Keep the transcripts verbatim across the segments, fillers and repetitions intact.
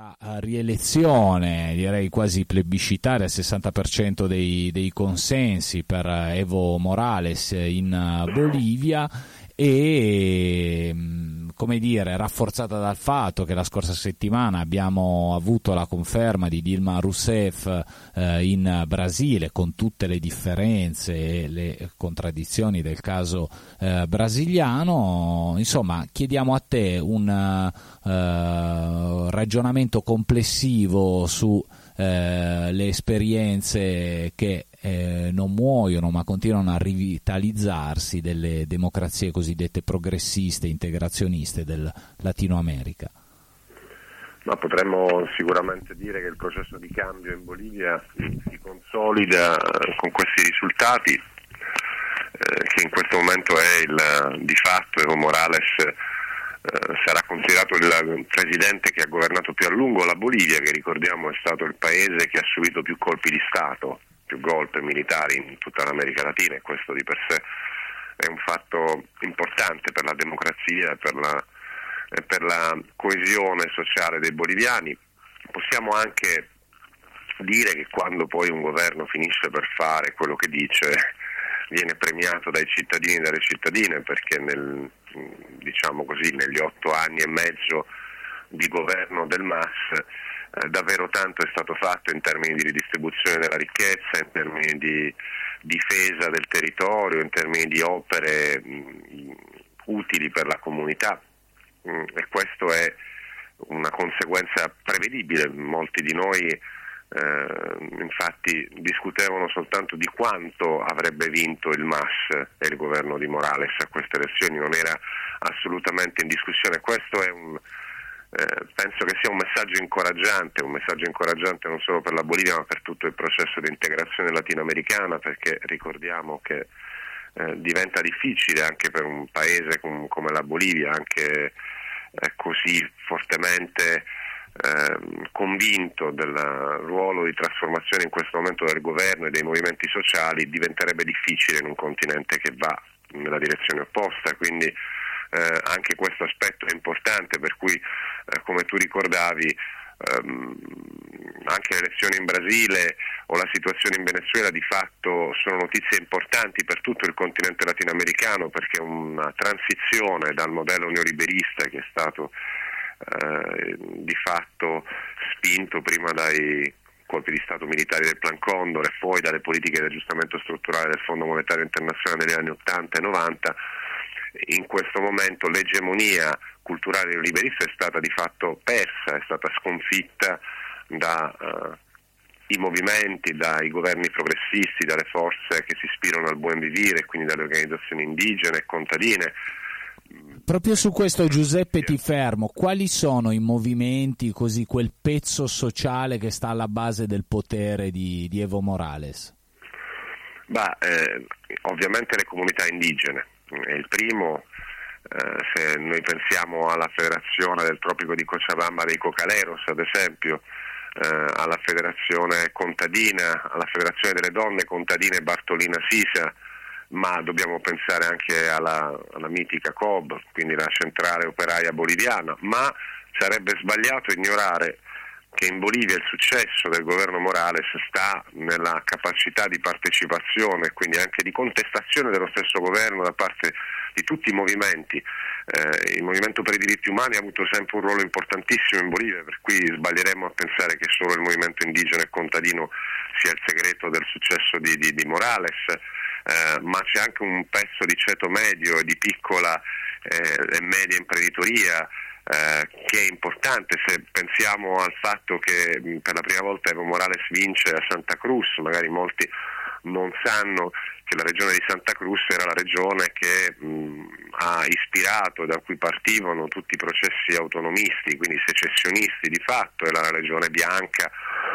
la rielezione, direi quasi plebiscitaria, al sessanta per cento dei, dei consensi per Evo Morales in Bolivia, e come dire rafforzata dal fatto che la scorsa settimana abbiamo avuto la conferma di Dilma Rousseff eh, in Brasile, con tutte le differenze e le contraddizioni del caso eh, brasiliano. Insomma, chiediamo a te un eh, ragionamento complessivo su eh, le esperienze che Eh, non muoiono ma continuano a rivitalizzarsi delle democrazie cosiddette progressiste, integrazioniste del Latino America. Ma potremmo sicuramente dire che il processo di cambio in Bolivia si consolida con questi risultati, eh, che in questo momento è il di fatto Evo Morales eh, sarà considerato il presidente che ha governato più a lungo la Bolivia, che ricordiamo è stato il paese che ha subito più colpi di Stato, più golpe militari in tutta l'America Latina, e questo di per sé è un fatto importante per la democrazia e per la, e per la coesione sociale dei boliviani. Possiamo anche dire che quando poi un governo finisce per fare quello che dice, viene premiato dai cittadini e dalle cittadine, perché nel, diciamo così, negli otto anni e mezzo di governo del M A S Eh, davvero tanto è stato fatto in termini di ridistribuzione della ricchezza, in termini di difesa del territorio, in termini di opere mh, utili per la comunità, mh, e questo è una conseguenza prevedibile. Molti di noi eh, infatti discutevano soltanto di quanto avrebbe vinto il M A S e il governo di Morales a queste elezioni, non era assolutamente in discussione. Questo è un Eh, penso che sia un messaggio incoraggiante, un messaggio incoraggiante non solo per la Bolivia ma per tutto il processo di integrazione latinoamericana, perché ricordiamo che eh, diventa difficile anche per un paese com- come la Bolivia, anche eh, così fortemente eh, convinto del ruolo di trasformazione in questo momento del governo e dei movimenti sociali, diventerebbe difficile in un continente che va nella direzione opposta. Quindi Eh, anche questo aspetto è importante, per cui eh, come tu ricordavi ehm, anche le elezioni in Brasile o la situazione in Venezuela di fatto sono notizie importanti per tutto il continente latinoamericano, perché una transizione dal modello neoliberista che è stato eh, di fatto spinto prima dai colpi di Stato militari del Plan Condor e poi dalle politiche di aggiustamento strutturale del Fondo Monetario Internazionale negli anni ottanta e novanta, in questo momento l'egemonia culturale neoliberista è stata di fatto persa, è stata sconfitta da uh, i movimenti, dai governi progressisti, dalle forze che si ispirano al buon vivere, quindi dalle organizzazioni indigene e contadine. Proprio su questo, Giuseppe, ti fermo. Quali sono i movimenti, così quel pezzo sociale che sta alla base del potere di, di Evo Morales? Bah, eh, ovviamente le comunità indigene. È il primo, eh, se noi pensiamo alla federazione del tropico di Cochabamba dei Cocaleros, ad esempio, eh, alla federazione contadina, alla federazione delle donne contadine Bartolina Sisa, ma dobbiamo pensare anche alla, alla mitica C O B, quindi la centrale operaia boliviana. Ma sarebbe sbagliato ignorare che in Bolivia il successo del governo Morales sta nella capacità di partecipazione, quindi anche di contestazione dello stesso governo da parte di tutti i movimenti. Eh, il movimento per i diritti umani ha avuto sempre un ruolo importantissimo in Bolivia, per cui sbaglieremmo a pensare che solo il movimento indigeno e contadino sia il segreto del successo di, di, di Morales, eh, ma c'è anche un pezzo di ceto medio e di piccola eh, e media imprenditoria Eh, che è importante. Se pensiamo al fatto che mh, per la prima volta Evo Morales vince a Santa Cruz, magari molti non sanno che la regione di Santa Cruz era la regione che mh, ha ispirato, da cui partivano tutti i processi autonomisti, quindi secessionisti di fatto, era la regione bianca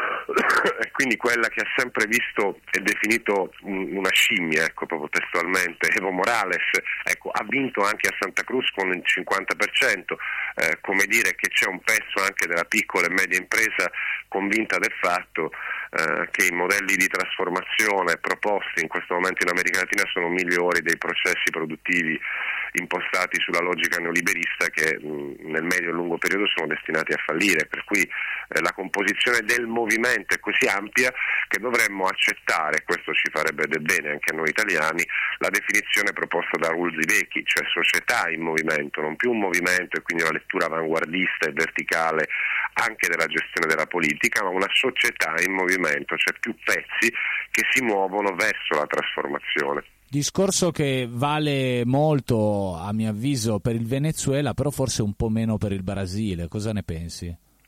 e quindi quella che ha sempre visto e definito un, una scimmia, ecco, proprio testualmente Evo Morales. Ecco, ha vinto anche a Santa Cruz con il cinquanta per cento, eh, come dire che c'è un pezzo anche della piccola e media impresa convinta del fatto eh, che i modelli di trasformazione proposti in questo momento in America Latina sono migliori dei processi produttivi impostati sulla logica neoliberista che mh, nel medio e lungo periodo sono destinati a fallire, per cui eh, la composizione del movimento è così ampia che dovremmo accettare, questo ci farebbe del bene anche a noi italiani, la definizione proposta da Rulzi Vecchi, cioè società in movimento, non più un movimento e quindi una lettura avanguardista e verticale anche della gestione della politica, ma una società in movimento, cioè più pezzi che si muovono verso la trasformazione. Discorso che vale molto, a mio avviso, per il Venezuela, però forse un po' meno per il Brasile. Cosa ne pensi?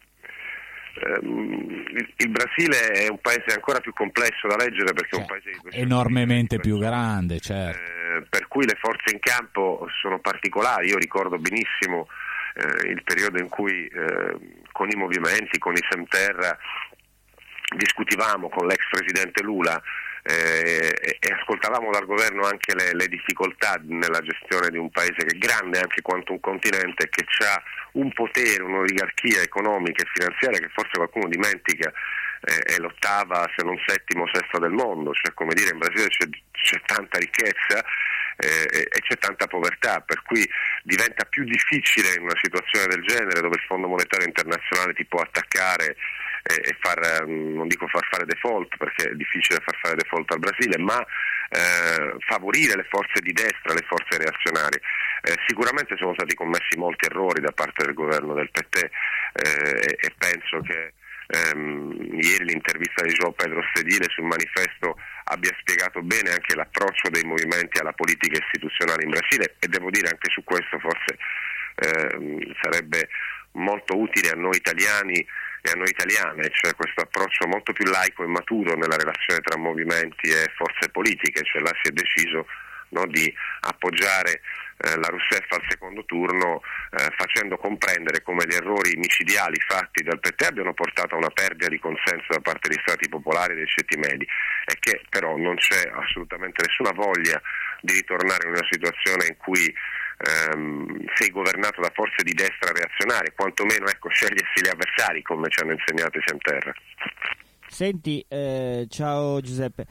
Um, il, il Brasile è un paese ancora più complesso da leggere perché cioè, è un paese di enormemente più grande, certo. Eh, per cui le forze in campo sono particolari. Io ricordo benissimo eh, il periodo in cui eh, con i movimenti, con i Semterra, discutivamo con l'ex presidente Lula eh, e, e ascoltavamo dal governo anche le, le difficoltà nella gestione di un paese che è grande anche quanto un continente, che ha un potere, un'oligarchia economica e finanziaria che forse qualcuno dimentica, eh, è l'ottava se non settimo sesto del mondo, cioè come dire in Brasile c'è, c'è tanta ricchezza eh, e c'è tanta povertà, per cui diventa più difficile in una situazione del genere dove il Fondo Monetario Internazionale ti può attaccare e far, non dico far fare default perché è difficile far fare default al Brasile, ma eh, favorire le forze di destra, le forze reazionarie. Eh, sicuramente sono stati commessi molti errori da parte del governo del P T eh, e penso che ehm, ieri l'intervista di João Pedro Stedile sul Manifesto abbia spiegato bene anche l'approccio dei movimenti alla politica istituzionale in Brasile, e devo dire anche su questo forse eh, sarebbe molto utile a noi italiani e a noi italiane, cioè questo approccio molto più laico e maturo nella relazione tra movimenti e forze politiche, cioè là si è deciso no, di appoggiare eh, la Rousseff al secondo turno eh, facendo comprendere come gli errori micidiali fatti dal P T abbiano portato a una perdita di consenso da parte degli strati popolari e dei ceti medi, e che però non c'è assolutamente nessuna voglia di ritornare in una situazione in cui ehm, sei governato da forze di destra reazionarie, quantomeno ecco, scegliersi gli avversari come ci hanno insegnato i Semterra. Senti, eh, ciao Giuseppe.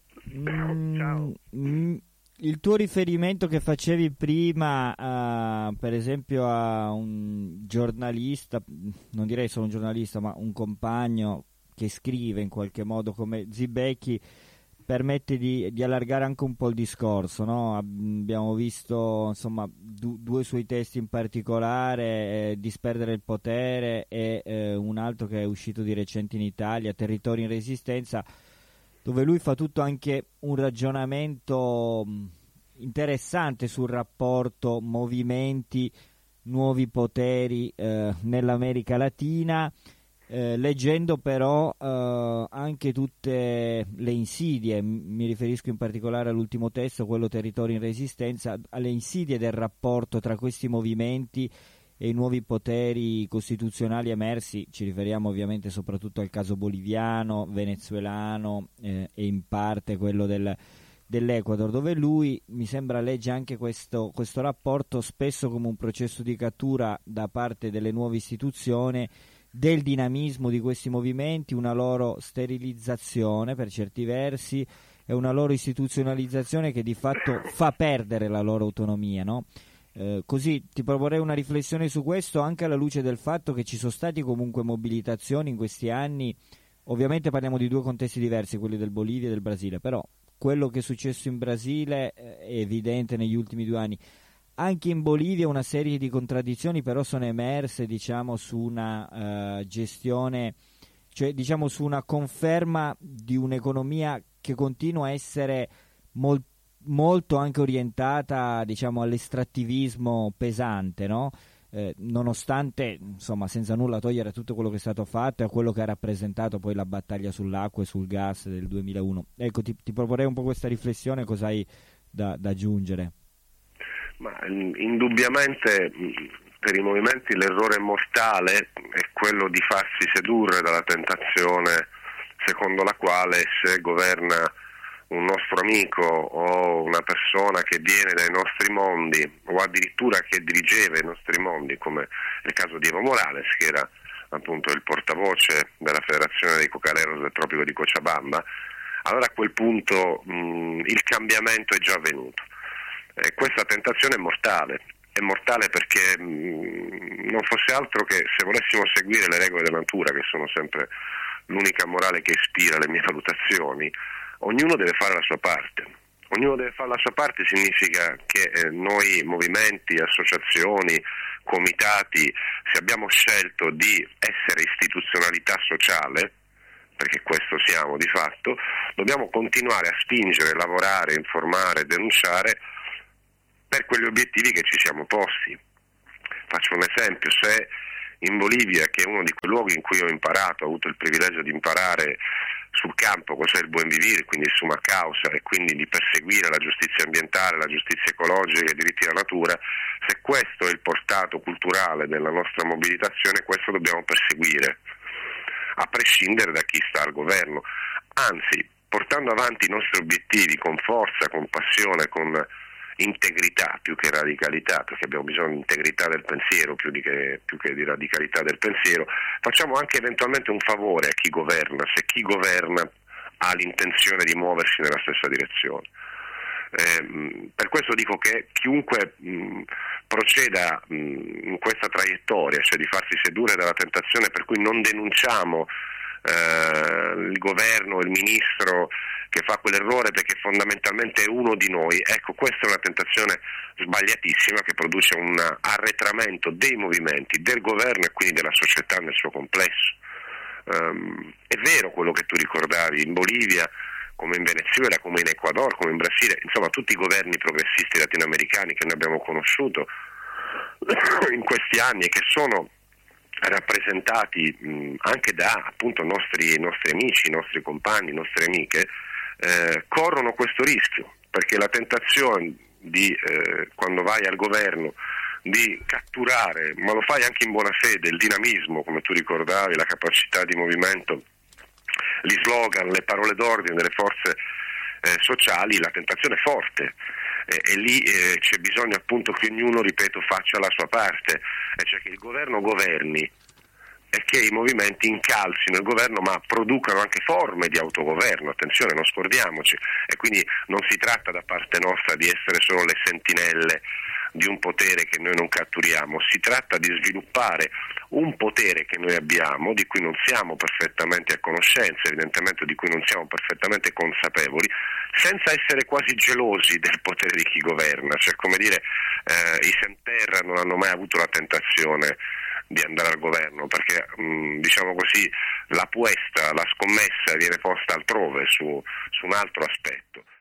Mm, ciao. Mm, il tuo riferimento che facevi prima, uh, per esempio, a un giornalista, non direi solo un giornalista, ma un compagno che scrive in qualche modo come Zibecchi, permette di, di allargare anche un po' il discorso, no? Abbiamo visto insomma du, due suoi testi in particolare, eh, Disperdere il potere e eh, un altro che è uscito di recente in Italia, Territori in resistenza, dove lui fa tutto anche un ragionamento interessante sul rapporto movimenti, nuovi poteri eh, nell'America Latina, eh, leggendo però eh, anche tutte le insidie, mi riferisco in particolare all'ultimo testo, quello Territori in resistenza, alle insidie del rapporto tra questi movimenti e i nuovi poteri costituzionali emersi. Ci riferiamo ovviamente soprattutto al caso boliviano, venezuelano eh, e in parte quello del, dell'Ecuador, dove lui mi sembra legge anche questo, questo rapporto spesso come un processo di cattura da parte delle nuove istituzioni del dinamismo di questi movimenti, una loro sterilizzazione per certi versi e una loro istituzionalizzazione che di fatto fa perdere la loro autonomia, no? Eh, così ti proporrei una riflessione su questo anche alla luce del fatto che ci sono stati comunque mobilitazioni in questi anni. Ovviamente parliamo di due contesti diversi, quelli del Bolivia e del Brasile, però quello che è successo in Brasile eh, è evidente negli ultimi due anni. Anche in Bolivia una serie di contraddizioni però sono emerse, diciamo, su una uh, gestione, cioè diciamo su una conferma di un'economia che continua a essere molto molto anche orientata, diciamo, all'estrattivismo pesante, no? Eh, nonostante, insomma, senza nulla togliere a tutto quello che è stato fatto e a quello che ha rappresentato poi la battaglia sull'acqua e sul gas del duemilauno. Ecco, ti, ti proporrei un po' questa riflessione, cosa hai da, da aggiungere? Ma indubbiamente per i movimenti l'errore mortale è quello di farsi sedurre dalla tentazione secondo la quale se governa un nostro amico o una persona che viene dai nostri mondi o addirittura che dirigeva i nostri mondi, come nel caso di Evo Morales, che era appunto il portavoce della Federazione dei Cocaleros del Tropico di Cochabamba, allora a quel punto mh, il cambiamento è già avvenuto. E questa tentazione è mortale, è mortale perché mh, non fosse altro che se volessimo seguire le regole della natura, che sono sempre l'unica morale che ispira le mie valutazioni, ognuno deve fare la sua parte. Ognuno deve fare la sua parte significa che eh, noi movimenti, associazioni, comitati, se abbiamo scelto di essere istituzionalità sociale, perché questo siamo di fatto, dobbiamo continuare a spingere, lavorare, informare, denunciare per quegli obiettivi che ci siamo posti. Faccio un esempio: se in Bolivia, che è uno di quei luoghi in cui ho imparato, ho avuto il privilegio di imparare sul campo cos'è il buen vivere, quindi il summa causa, e quindi di perseguire la giustizia ambientale, la giustizia ecologica, i diritti della natura, se questo è il portato culturale della nostra mobilitazione, questo dobbiamo perseguire, a prescindere da chi sta al governo. Anzi, portando avanti i nostri obiettivi con forza, con passione, con integrità più che radicalità, perché abbiamo bisogno di integrità del pensiero più, di che, più che di radicalità del pensiero, facciamo anche eventualmente un favore a chi governa, se chi governa ha l'intenzione di muoversi nella stessa direzione. Eh, per questo dico che chiunque mh, proceda mh, in questa traiettoria, cioè di farsi sedurre dalla tentazione per cui non denunciamo eh, il governo, il ministro che fa quell'errore perché fondamentalmente è uno di noi, ecco, questa è una tentazione sbagliatissima che produce un arretramento dei movimenti, del governo e quindi della società nel suo complesso. Um, è vero quello che tu ricordavi, in Bolivia come in Venezuela, come in Ecuador, come in Brasile, insomma tutti i governi progressisti latinoamericani che noi abbiamo conosciuto in questi anni e che sono rappresentati mh, anche da appunto nostri, nostri amici, nostri compagni, nostre amiche, eh, corrono questo rischio, perché la tentazione di, eh, quando vai al governo, di catturare, ma lo fai anche in buona fede, il dinamismo, come tu ricordavi, la capacità di movimento, gli slogan, le parole d'ordine delle forze eh, sociali, la tentazione è forte. E, e lì eh, c'è bisogno appunto che ognuno, ripeto, faccia la sua parte, e cioè che il governo governi e che i movimenti incalzino il governo ma producano anche forme di autogoverno, attenzione, non scordiamoci, e quindi non si tratta da parte nostra di essere solo le sentinelle di un potere che noi non catturiamo, si tratta di sviluppare un potere che noi abbiamo, di cui non siamo perfettamente a conoscenza, evidentemente di cui non siamo perfettamente consapevoli, senza essere quasi gelosi del potere di chi governa, cioè come dire, eh, i Sem Terra non hanno mai avuto la tentazione di andare al governo, perché mh, diciamo così la puesta, la scommessa viene posta altrove, su, su un altro aspetto.